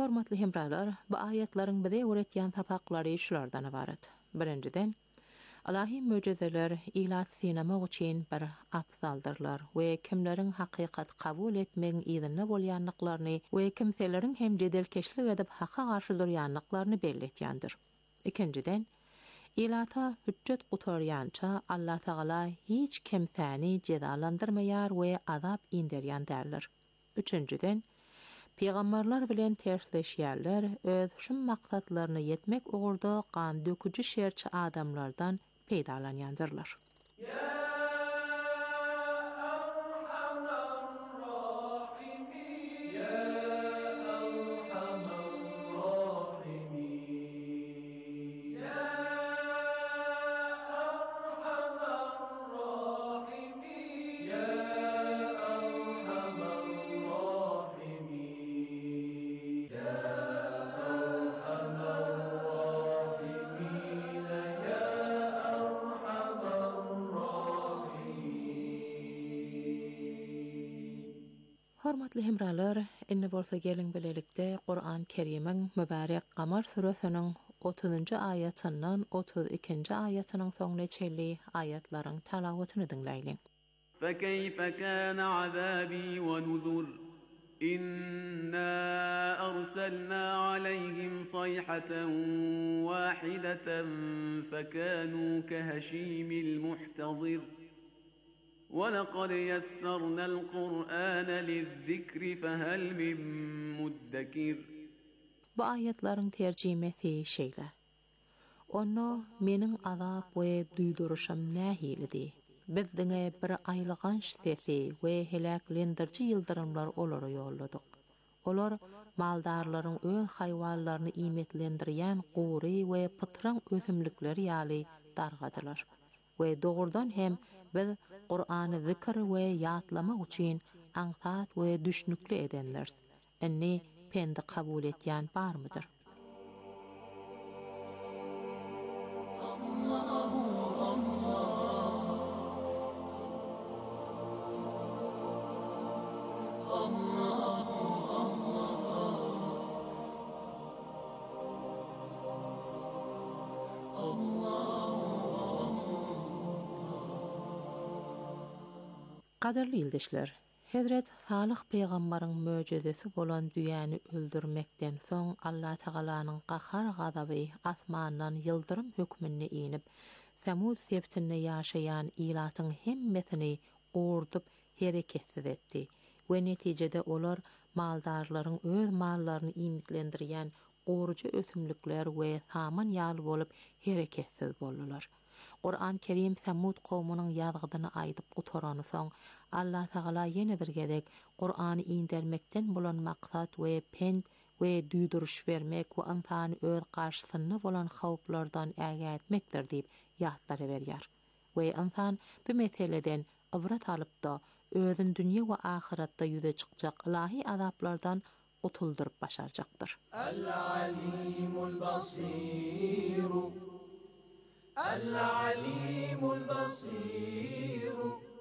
Hormatly hemralar, bu ayetlaryň bize öğretýän tapaklary şulardan ibaret. Birinciden, Allahy möjüzeler ilat sinema üçin bir afzaldyrlar we kimleriň hakykat kabul etmegi ýerine bolýanlyklaryny we kimseleriň hem jedelkeşlik edip hakka garşy durýanlyklaryny belletýändir. Ikinciden, ilata hüccet gutaryança Allah Taala hiç kimseni cezalandyrmaýar we azap indirýän därler. Üçünciden, Peýgamberler bilen tersleşýärler öz şu maksatlaryny ýetmek ugurda gan döküji şerçi adamlardan peýdalanýandyrlar. Hormatly hemralar, inne bolsa gelin bilelikde Qur'an Kerimiň mübarek Qamar suresiniň otuzunçy ayatyndan otuz ikinji ayatynyň soňuna çelli ayatlaryň talawatyny dinleýin. فَكَيْفَ كَانَ عَذَابِي وَنُذُرِ إِنَّا أَرْسَلْنَا عَلَيْهِمْ صَيْحَةً وَاحِدَةً فَكَانُوا كَهَشِيمِ الْمُحْتَظِرِ وَلَقَدْ يَسَّرْنَا الْقُرْآنَ لِلذِّكْرِ فَهَلْ مِن مُدَّكِرٍ. Bu ayetlaryň terjimesi şeýle. Onu meniň azap we duýduruşym nähilidi. Bizdiňe bir aýlygan sesi we helaklendirji ýyldyrymlar olary ýolladyk. Olar maldarlaryň öz haýwanlaryny imetlendirýän gory we pytran ösümlikleri ýaly dargadylar. We dogurdan hem biz Qur'any zikr we ýatlamak üçin aňsat we düşnükli edenler. Enni pendi kabul etýän barmydyr? Qadarly ýyldaşlar, Hazrat Salih peýgamberiň möjüzesi bolan düýäni öldürmekden soň Allah Tagalanyň qahar gazaby asmandan ýyldyrym hökmüne inip, Samud septinde ýaşaýan ilatyň hemmesini ordup hereketsiz etdi. We netijede olar maldarlaryň öz mallaryny imitlendirýän orucu ösümlikler we saman ýaly bolup hereketsiz boldular. Qur'an Kerim Samud kowmunyň ýazgydyny aýdyp gutarany soň Allah Taala ýene bir gedek Qur'any indermekden bolan maksat we pend we duýduruş bermek we insany öz garşysyna bolan hawplardan ägätmekdir diýip ýatlary berýär. We insan bu meseleden ibrat alypda özüň dünýä we ahiratda ýüze çykjak ilahi azaplardan utuldyryp başarjakdyr. El-alimul basir El-alimul basir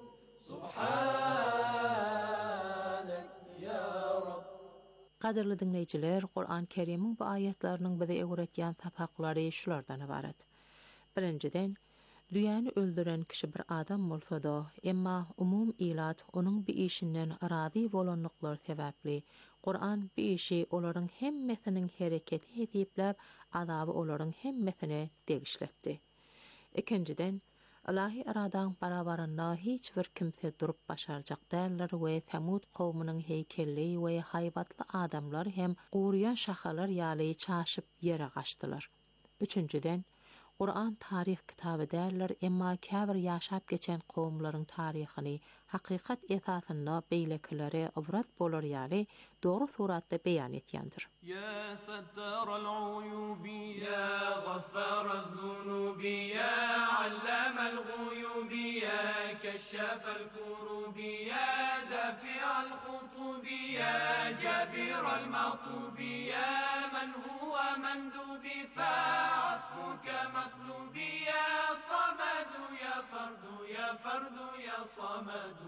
Subhanak ya Rab. Qadirli dinleyijiler, Qur'an Kerimiň bu ayetlarynyň bize öwretýän tapaklary şulardan ibaret. Birinciden, düýäni öldüren kişi bir adam bolsa da, emma umum ilat onuň bir işinden razy bolanlyklar sebäpli Qur'an bir işi olaryň hemmesiniň hereketi ediplep, azaby olaryň hemmesine degişletdi. Ikinciden, Allahy aradan barabarynda hiç bir kimse durup başarjak däller we Samud kowmunyň heykelli we haýbatly adamlar hem guryan şahalar ýaly çaşyp ýere gaçdylar. Üçünciden, Qur'an tarih kitaby däller, emma käbir ýaşap geçen kowmlaryň taryhyny hakykat esasynda beýlekilere ibrat bolar ýaly dogry suratda beýan etýändir. Ya sattaral uyubi ya gaffaraz zunubi ya allamal ghuyubi ya kashafal kurubi ya dafi'al khutubi ya jabiral matubi ya man huwa mandubi fa'afuka matlubi ya samadu ya fardu ya fardu ya samadu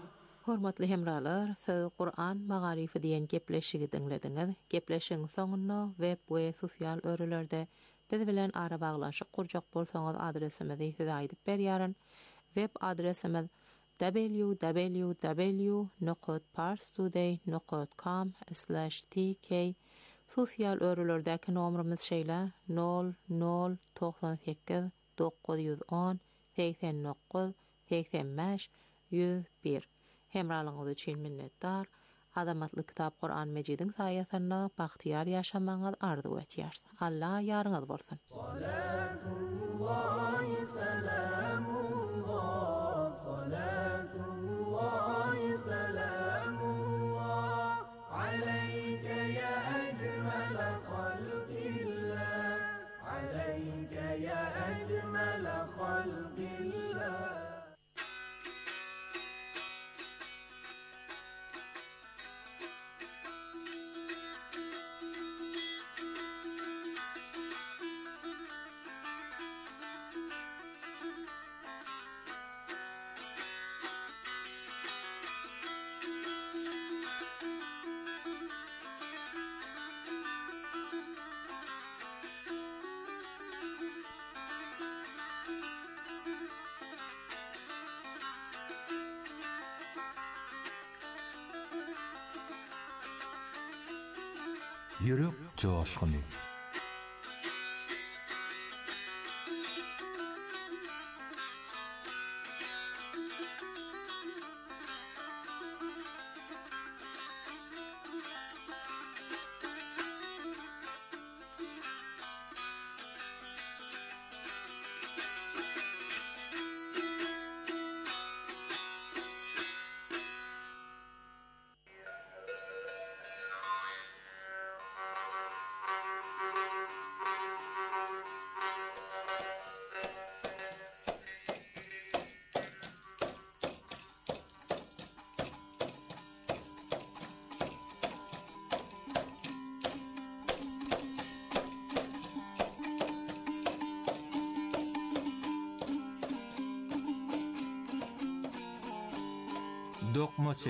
Hormatly hemralar, söz Qur'an magarifi diýen gepleşigi dinlediňiz. Gepleşiň soňunda web we sosial örelerde biz bilen ara baglanşyk kurjak bolsaňyz adresimizi size aýdyp berýäryn. Web adresimiz w w w nokta parstoday nokta com slash t k. Sosial örelerdäki nomerimiz şeýle nol nol doksan sekiz dokuz yüz on seksen dokuz seksen beş yüz bir. Hemralyňyz üçin minnetdar. Adamatly kitap Qur'an Mejidiň saýasynda bagtyar ýaşamaňyz arzu etýär. Allah ýarňyz bolsun. Salatullahi salamullah, salatullahi salamullah aleyke ya ecmel halqillah, aleyke ya ecmel halqillah. Yürek coşkuny. Dokmaçy.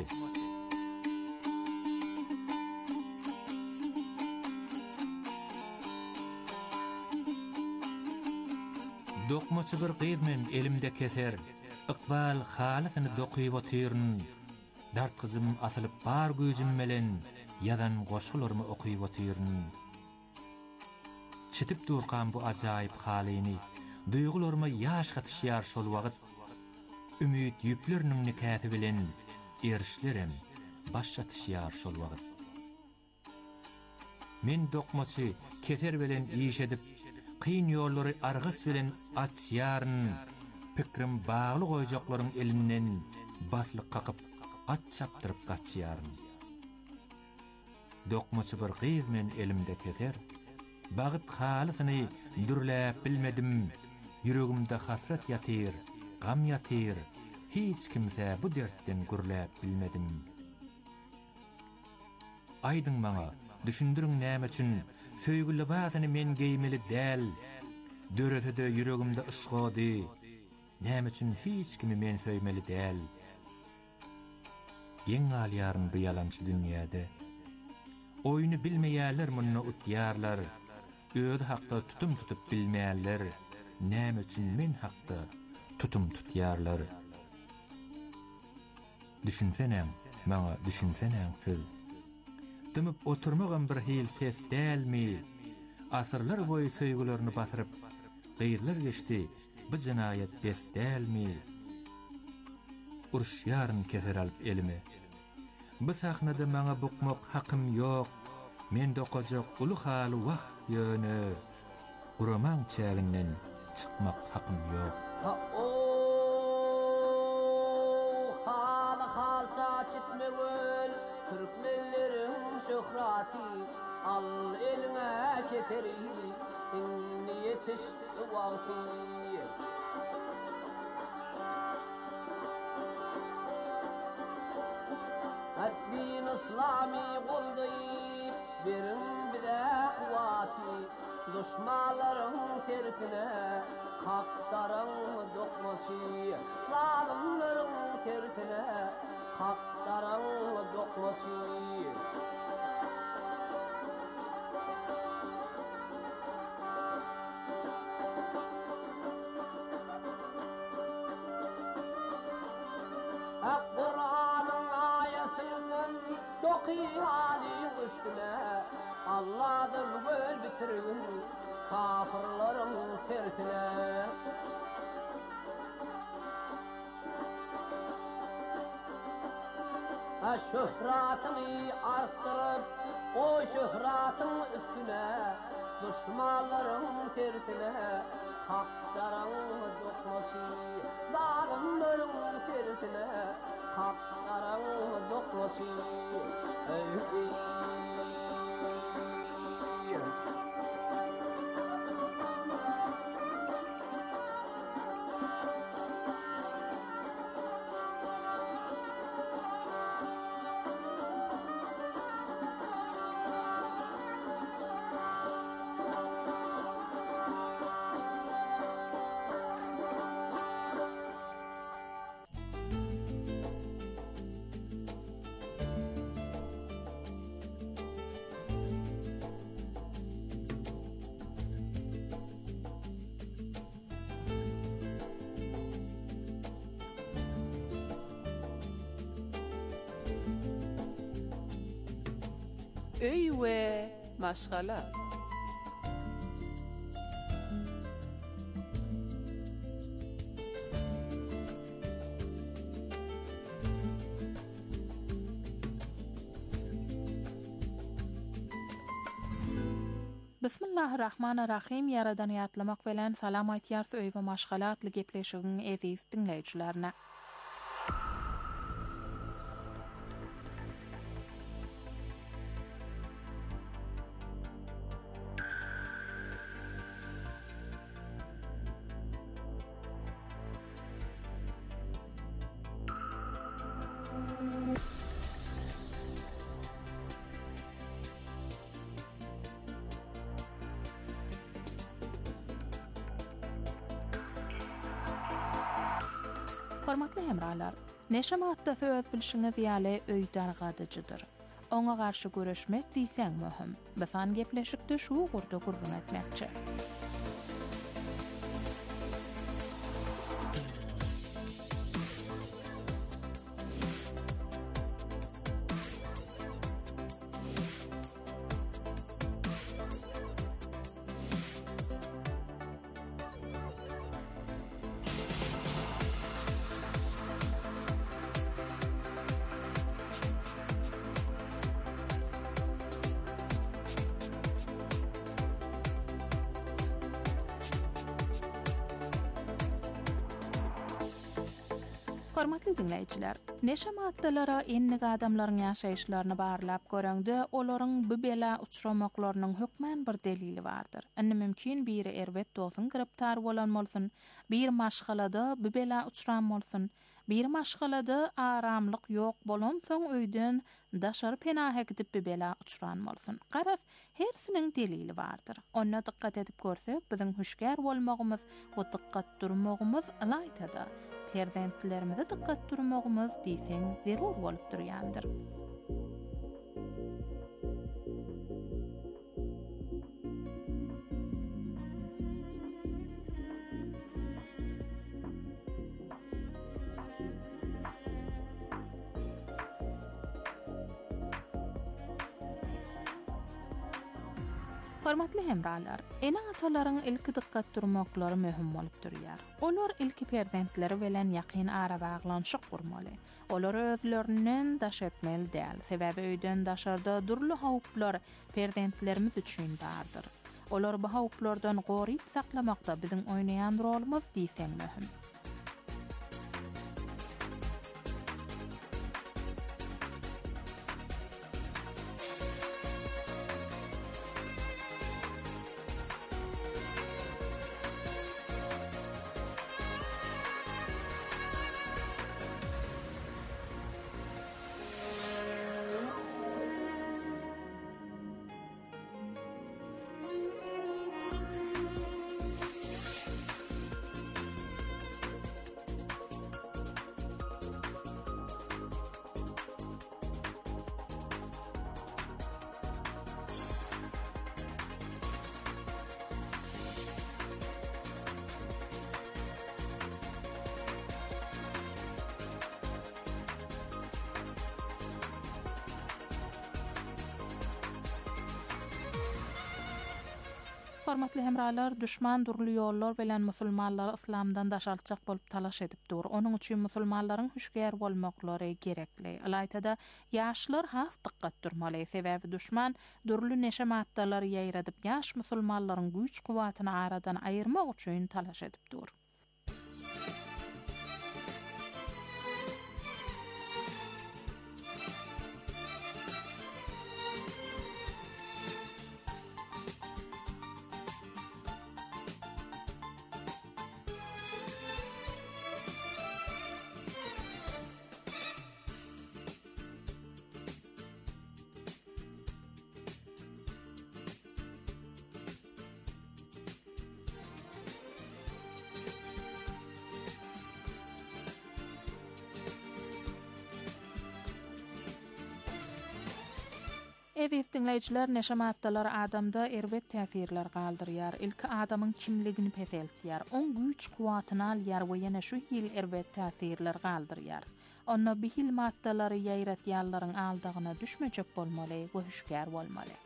Dokmaçy bir gydmen elimde keser. Iqbal halysyny dokyp otyryn. Dart kızım asylyp bar göjüm melen ýazan goşgularmy okyp otyryn. Çitip durgan bu ajaýyp halyny duýgularyma ýaş gatışýar şol wagt. Ümit ýüpleriniň nikäti bilen erişlerim başlatışýar şol wagt. Men dokmaçy keser bilen iş edip kyn ýollary argys bilen açýaryn. Pikrim bagly goýjaklaryň elinden baslyk kakyp at çapdyryp gaçýaryn. Dokmaçy bir gyz men elimde keser. Bagyt halysyny dürläp bilmedim. Yüregimde hasret ýatyr, gam ýatyr. Hiç kimse bu dertten gürläp bilmedim. Aýdyň maňa, düşündürüň näme üçin söýgüli bazyny men geýmeli däl. Döretede yüregimde ışgady. Näme üçin hiç kimi men söýmeli däl. Ýeň alýaryn bu ýalançy dünýäde. Oýuny bilmeýärler munna utýarlar. Öýde hakda tutum tutup bilmeýärler. Näme üçin men hakda tutum tutýarlar. Düşünsenem, maňa düşünsenem söz. Dymyp oturmagan bir hil ses dälmi? Asyrlar boýy söýgülerini basyryp, gyýrlar geçdi, bu jinaýat bes dälmi? Urşýaryn keser alyp elime. Bu sahnada maňa bukmak hakym ýok. Men dokajak uly haly wagt ýöne. Guramaň çäginden çykmak hakym ýok. Türkmenlerin şöhrati al eline keteri inni yetiş wagti ad-din islami guldyp birin bide wati düşmanlaryň terkine hakdaryň dokmaçy zalimlaryň terkine hak hakdaran dokmasy. Kur'an'ın ayetinden doki hali üstüne Allah'dan göl bitirin kafirlerin tertine. Ha şöhratını arttırıp o şöhratın üstüne düşmanların tertine hakların dokması. Zalimlerin tertine hakların dokması. Ey ey Öy we maşgala. Bismillahirrahmanirrahim. Yaradan ýatlamak bilen salam aýtýar öý we maşgala atly gepleşigiň eziz dinleýijilerine. Hormatly hemralar, neşematda söz bilişiňiz ýaly öýden gadyjydyr. Oňa garşy göreşmek diýseň möhüm. Besan gepleşikde şu gurda gurrun etmekçi. Hormatly dinleýijiler, neşe maddelara ennig adamlaryň ýaşaýyşlaryny barlap göreňde olaryň bu bela uçramaklarynyň hökmen bir delili bardyr. Indi mümkin biri erwet dosyn giriptar bolan bolsun, bir maşgalada bu bela uçran bolsun, bir maşgalada aramlyk ýok bolan soň öýden daşary penaha gidip bu bela uçran bolsun. Garaz hersiniň delili bardyr. Ona dikkat edip görsek, biziň hüşgär bolmagymyz we dikkat durmagymyz alaýtada. Perdentlerimize dikkat durmagymyz diýseň zerur bolup durýandyr. Hormatly hemralar, ene atalaryň ilki dikkat durmaklary möhüm bolup durýar. Olar ilki perdentleri bilen ýakyn ara baglanşyk gurmaly. Olar özlerinden daş etmeli däl. Sebäbi öýden daşarda durly hawplar perdentlerimiz üçin bardyr. Olar bu hawplardan goryp saklamakda biziň oýnaýan rolumyz diýseň möhüm. Hormatly hemralar, düşman durly yollar bilen musulmanlar islamdan daşaltjak bolup talaş edip dur. Onun üçin musulmanlaryň hüşgär bolmaklary gerekli. Alaytada ýaşlar has diqqat durmaly. Sebäbi düşman durly neşe maddalary ýaýradyp ýaş musulmanlaryň güýç kuwatyny aradan aýyrmak üçin talaş edip dur. Eziz dinleyijiler, neşe maddalar adamda erbet täsirler galdyrýar. Ilki adamyň kimligini peseltýär. On güýç kuwatyny alýar we ýene şu ýyl erbet täsirler galdyrýar. Onna bihil maddalary ýaýratýarlaryň aldygyna düşmejek bolmaly we hüşgär bolmaly.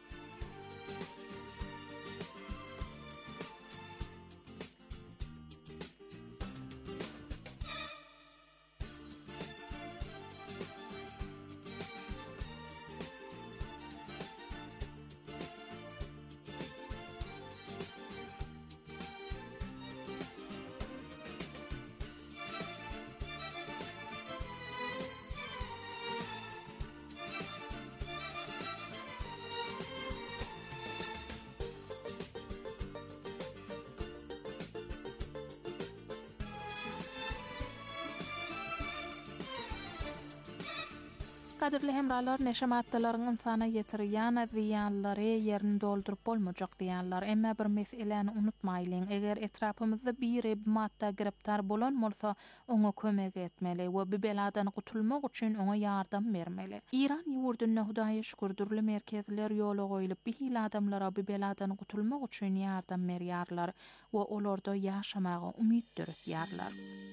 Kadirli hemralar, neşe maddalaryň insana ýetirýän ziýanlary ýerini doldurup bolmajak diýenler. Emma bir meseleni unutmaýlyň. Eger etrapymyzda biri bu madda giriptar bolan bolsa, oňa kömek etmeli we bu beladan gutulmak üçin oňa ýardam bermeli. İran ýurdunyna Hudaýa şükür durly merkezler ýola goýulyp bihil adamlara bu beladan gutulmak üçin ýardam berýärler we olarda ýaşamaga umyt döretýärler.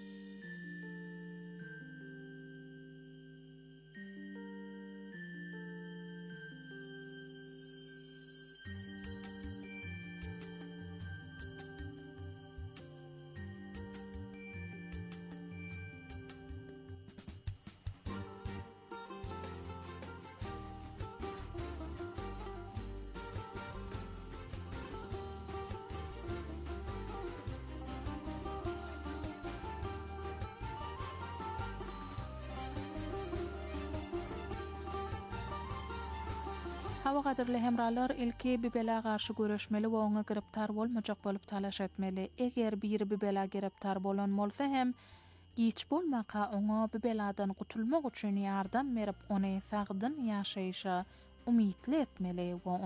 Hawa gadirli hemralar, ilki bir bela garşy göreşmeli we oňa giriptar bolmajak bolup talaş etmeli. Eger biri bir bela giriptar bolan bolsa hem giç bolmaka oňa bu beladan gutulmak üçin ýardam berip ony sagdyn ýaşaýşa umytly etmeli we